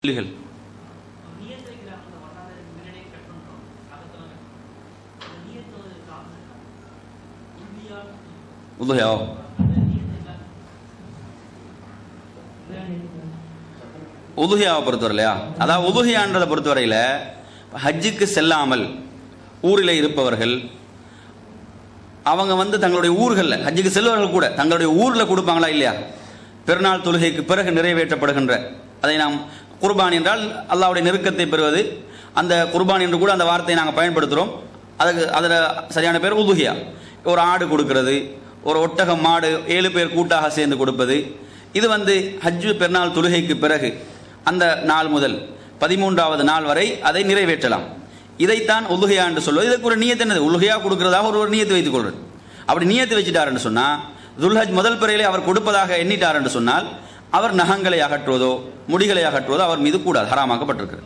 கேள்விகள். உதுஹியா உதுஹியாவை பொறுத்தவரையிலையா, அதாவது உதுஹியான்றதை பொறுத்தவரையில் ஹஜ்ஜுக்கு செல்லாமல் ஊரில் இருப்பவர்கள் அவங்க தங்களுடைய ஊர்களில் ஹஜ்ஜுக்கு செல்வர்கள் கூட தங்களுடைய ஊரில் கொடுப்பாங்களா இல்லையா? பெருநாள் தொழுகைக்கு பிறகு நிறைவேற்றப்படுகின்ற அதை நாம் குர்பான் என்றால் அல்லாஹ்வுடைய நெருக்கத்தை பெறுவது, அந்த குர்பான் என்று கூட அந்த வார்த்தையை நாங்கள் பயன்படுத்துகிறோம். அதுக்கு அதில் சரியான பேர் உதுஹியா. ஒரு ஆடு கொடுக்கிறது, ஒரு ஒட்டகம் மாடு 7 பேர் கூட்டாக சேர்ந்து கொடுப்பது, இது ஹஜ்ஜு பெருநாள் தொழுகைக்கு பிறகு அந்த நாள் முதல் 13வது நாள் வரை அதை நிறைவேற்றலாம். இதைத்தான் உலுஹியா என்று சொல்வது. இதுக்கு ஒரு நியத்து என்னது? உலுஹியா கொடுக்கிறதாக ஒரு நியத்து வைத்துக் கொள்வது. அப்படி நியத்து வச்சுட்டார் என்று சொன்னால், துல்ஹஜ் முதல் பிறையிலே அவர் கொடுப்பதாக எண்ணிட்டார் என்று சொன்னால், அவர் நகங்களை அகற்றுவதோ முடிகளை அகற்றுவதோ அவர் மீது கூடாது, ஹராமாக்கப்பட்டிருக்கிறது.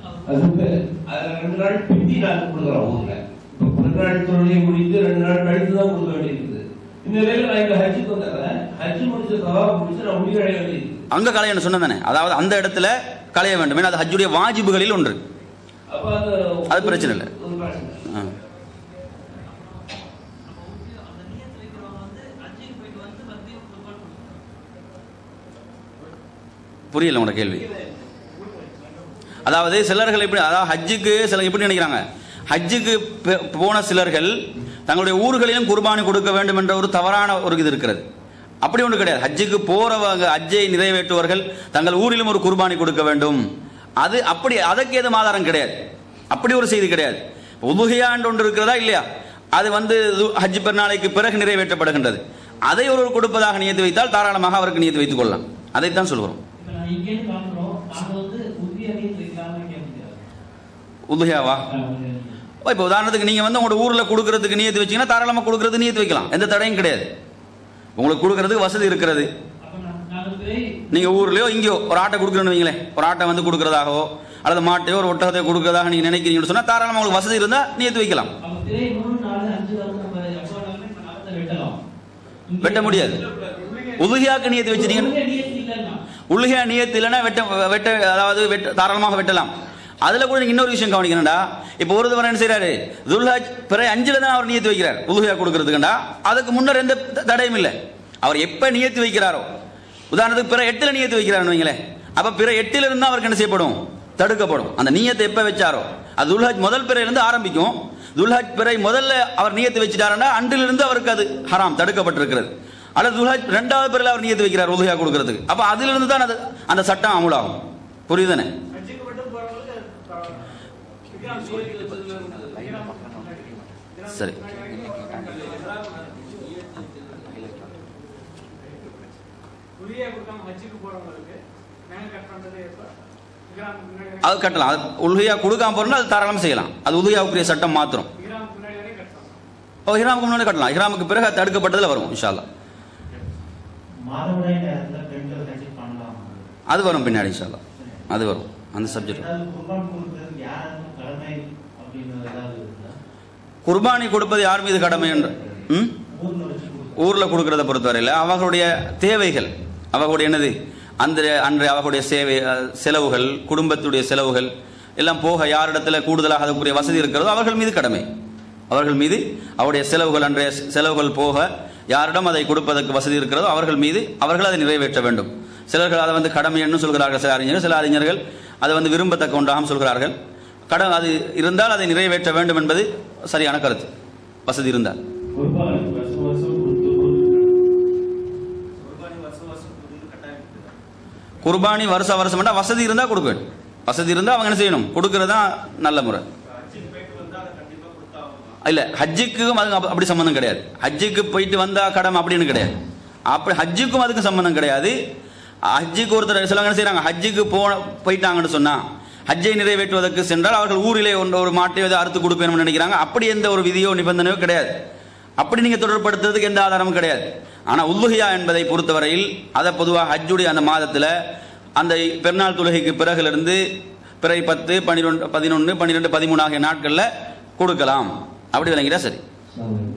அங்க கலைய சொன்னதானே, அதாவது அந்த இடத்துல கலைய வேண்டும். ஏன்னா அது ஹஜ்ஜுடைய வாஜிபுகளில் ஒன்று, அது பிரச்சனை இல்லை. புரியல உங்களோட கேள்வி. அதாவது சிலர்கள் எப்படி, அதாவது ஹஜ்ஜுக்கு சில எப்படி நினைக்கிறாங்க, ஹஜ்ஜுக்கு போன சிலர்கள் தங்களுடைய ஊர்களிலும் குர்பானி கொடுக்க வேண்டும் என்ற ஒரு தவறான ஒரு இது இருக்கிறது. அப்படி ஒன்று கிடையாது. ஹஜ்ஜுக்கு போறவங்க ஹஜ்ஜை நிறைவேற்றுவர்கள் தங்கள் ஊரிலும் ஒரு குர்பானி கொடுக்க வேண்டும், அது அப்படி அதற்கு ஏதும் ஆதாரம் கிடையாது. அப்படி ஒரு செய்தி கிடையாது. உதுஹியா என்று ஒன்று இருக்கிறதா இல்லையா, அது ஹஜ் பெருநாளைக்கு பிறகு நிறைவேற்றப்படுகின்றது. அதை ஒரு கொடுப்பதாக நியத்து வைத்தால் தாராளமாக அவருக்கு நியத்து வைத்துக் கொள்ளலாம். அதைத்தான் சொல்கிறோம். உதுஹியாவா? இப்போ உதாரணத்துக்கு நீங்க உங்களோட ஊர்ல கொடுக்கறதுக்கு நியத்து வச்சீங்கன்னா தாராளமா கொடுக்கறது நியத்து வைக்கலாம், எந்த தடையும் கிடையாது. உங்களுக்கு கொடுக்கறதுக்கு வசதி இருக்கிறது. நீங்க ஊர்லயோ இங்கேயோ ஒரு ஆட்டை கொடுக்கணும்னு வைங்களேன், ஒரு ஆட்டை கொடுக்கறதாகவோ அல்லது மாட்டையோ ஒரு ஒட்டகத்தை கொடுக்கறதாக நீங்க நினைக்கிறீங்கன்னு சொன்னா தாராளமா உங்களுக்கு வசதி இருந்தா நியத்து வைக்கலாம். வெட்ட முடியாது. உலுஹியாக்கு நியத்து வச்சிட்டீங்கன்னா, உலுஹியா நியத்து இல்லைன்னா வெட்ட அதாவது தாராளமாக வெட்டலாம். அதுல கூட நீங்க இன்னொரு விஷயம் கவனிக்கணும்டா. இப்போ ஒரு தவறு என்ன செய்யறாரு, துல்ஹஜ் பிறை 5ல தான் அவர் நியத்து வைக்கிறார் உலுஹியா கொடுக்கறதுக்குண்டா. அதுக்கு முன்னர் எந்த தடையும் இல்லை. அவர் எப்ப நியத்து வைக்கிறாரோ, உதாரணத்துக்கு பிற 8ல நியத்து வைக்கிறாருன்னு வைங்களேன், அப்ப பிற 8ல இருந்தா அவருக்கு என்ன செய்யப்படும், தடுக்கப்படும். அந்த நியத்தை எப்ப வச்சாரோ, அது துல்ஹஜ் முதல் பிறையிலிருந்து ஆரம்பிக்கும். துல்ஹஜ் பிறை முதல்ல அவர் நியத்து வச்சுட்டாருன்னா அன்றிலிருந்து அவருக்கு அது ஹராம், தடுக்கப்பட்டிருக்கிறது. அல்லது துல்ஹஜ் 2வது பிறையில் அவர் நியத்து வைக்கிறார் உலுஹியா கொடுக்கறதுக்கு, அப்ப அதிலிருந்து தான் அது அந்த சட்டம் அமுலாகும். புரியுதுதானே? சரி, அது கட்டலாம். உலுஹியா கொடுக்காம போறோம்னா அது தாராளமா செய்யலாம். அது உலுஹியாவுக்குரிய சட்டம் மாத்திரம். ஹிராமுக்கு முன்னாடி கட்டலாம், ஹிராமுக்கு பிறகு தடுக்கப்பட்டதுல வரும் இன்ஷா அல்லாஹ். அது வரும் பின்னாடி இன்ஷா அல்லாஹ், அது வரும் அந்த சப்ஜெக்ட். குர்பானி கொடுப்பது யார் மீது கடமை என்று ஊர்ல கொடுக்கறத பொறுத்தவரையில் அவர்களுடைய தேவைகள், அவர்களுடைய என்னது அன்றைய அவர்களுடைய செலவுகள், குடும்பத்துடைய செலவுகள் எல்லாம் போக யாரிடத்துல கூடுதலாக அதற்குரிய வசதி இருக்கிறதோ அவர்கள் மீது கடமை. அவர்கள் மீது அவருடைய செலவுகள், அன்றைய செலவுகள் போக யாரிடம் அதை கொடுப்பதற்கு வசதி இருக்கிறதோ அவர்கள் மீது அவர்கள் அதை நிறைவேற்ற வேண்டும். சிலர்கள் அதை கடமை என்று சொல்கிறார்கள் சில அறிஞர்கள், சில அறிஞர்கள் அதை விரும்பத்தக்க ஒன்றாக சொல்கிறார்கள். அது இருந்தால் அதை நிறைவேற்ற வேண்டும் என்பது சரியான கருத்து, வசதி இருந்தால். குர்பானி வருஷ வருஷம் வசதி இருந்தா கொடுக்க வேண்டும். வசதி இருந்தா அவங்க என்ன செய்யணும், கொடுக்கறதா நல்ல முறை. இல்ல ஹஜ்ஜுக்கும் அதுக்கு அப்படி சம்பந்தம் கிடையாது. ஹஜ்ஜுக்கு போயிட்டு வந்தா கடமை அப்படின்னு கிடையாது. அப்படி ஹஜ்ஜுக்கும் அதுக்கு சம்பந்தம் கிடையாது. ஹஜ்ஜுக்கு ஒருத்தர் சிலவங்க என்ன செய்யறாங்க, ஹஜ்ஜுக்கு போயிட்டாங்கன்னு சொன்னா ஹஜ்ஜை நிறைவேற்றுவதற்கு சென்றால் அவர்கள் ஊரிலே ஒரு மாட்டையோ அறுத்து கொடுப்பேன் நினைக்கிறாங்க. அப்படி எந்த ஒரு விதியோ நிபந்தனையோ கிடையாது. அப்படி நீங்க தொடர்படுத்துறதுக்கு எந்த ஆதாரமும் கிடையாது. ஆனா உலுஹியா என்பதை பொறுத்தவரையில் அதை பொதுவாக ஹஜ்ஜுடைய அந்த மாதத்துல அந்த பெருநாள் தொழுகைக்கு பிறகுலிருந்து பிறை 10, 12, 11, 12, 13 ஆகிய நாட்கள்ல கொடுக்கலாம். அப்படி விளங்கிட்டா சரி.